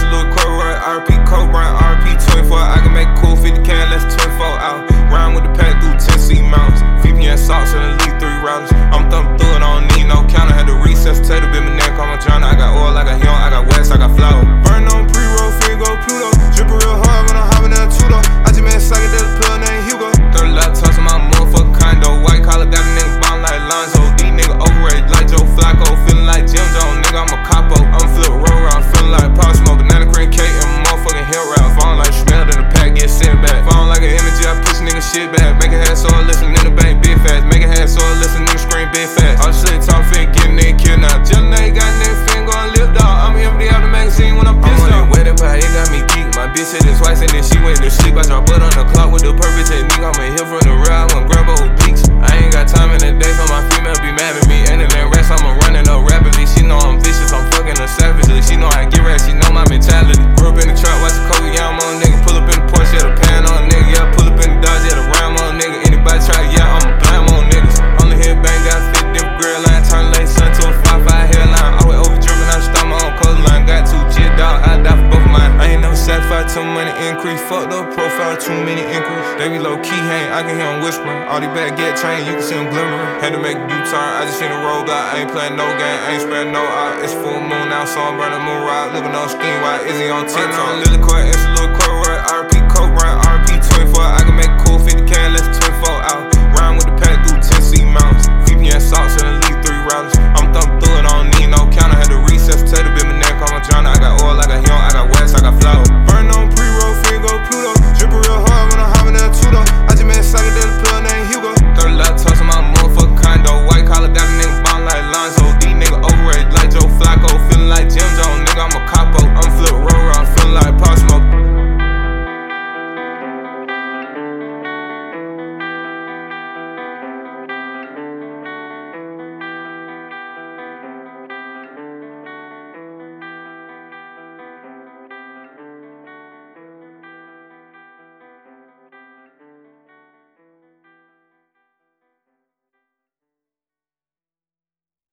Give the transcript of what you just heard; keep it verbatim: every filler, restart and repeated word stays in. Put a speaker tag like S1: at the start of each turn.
S1: little Corroy, R P Coke Run, R P twenty-four. I can make cool fifty K less twenty-four out. Round with the pack through Tennessee mountains. V P N socks and elite three routers. I'm thumping through it, I don't need no counter. Had to resuscitate a bit, my neck on my drowner. I got oil, I got Hill, I got West, I got flour. Burn on pre-roll, Figo, Pluto. Drip real hard when I'm hopping down Tudo. I just made a psychedelic pill named Hugo. thirty laptops in my motherfucking condo. White collar got a nigga bomb like Lonzo. These niggas overrated like Joe Flacco. Feeling like Jim Jones, nigga, I'm a capo. I'm flip roll around, feeling like Pop Smoke. Banana cream cake and motherfucking hill rap. Falling like smell in the pack, get sent back. Falling like an energy, I push nigga shit back. Make a head so I listen in the bank, big fast. Make a head so I listen nigga scream big fast. All shit talk fit, getting nigga killed now. Jelly nigga got nigga fin going live dog. I'm here for the out the magazine when I'm pissed off. I'm on that wedding pie, it got me geek. My bitch hit this twice and then she went to sleep. I drop butt on the clock with the perfect technique. I'm in here from the real, I wanna grab old peaks. I ain't got time in the day for my female be mad at me. And in that rest, I'm running up rapidly. She know I'm vicious, I'm fucking her savagely. She know I get rap, she know my mentality. Grew up in the trap, watch the Kobe, yeah, I'm on nigga. Pull up in the Porsche, yeah, the pan on nigga. Yeah, pull up in the Dodge, yeah, the Ram on nigga. Anybody try, yeah, I'ma blam on niggas. On the hit bang, got fit different grill line. Turn late sun to a five five hairline. Always over dripping, I start my own coastline. Got two G dog, I die for both of mine. I ain't never satisfied till money increase. Fucked up profile, too many inquiries. They be low key hang, I can hear them whispering. All these bad get trained, you can see them glimmering. Had to make a U-turn, I just seen a roadblock. I ain't playing no game, I ain't sparing no out. It's full moon now, so I'm burning moon ride. Living on scheme, why is he on TikTok? Lily Court, it's a little Corroy, R P Coke Run, R P twenty-four. I can make cool fifty K less twenty-four out.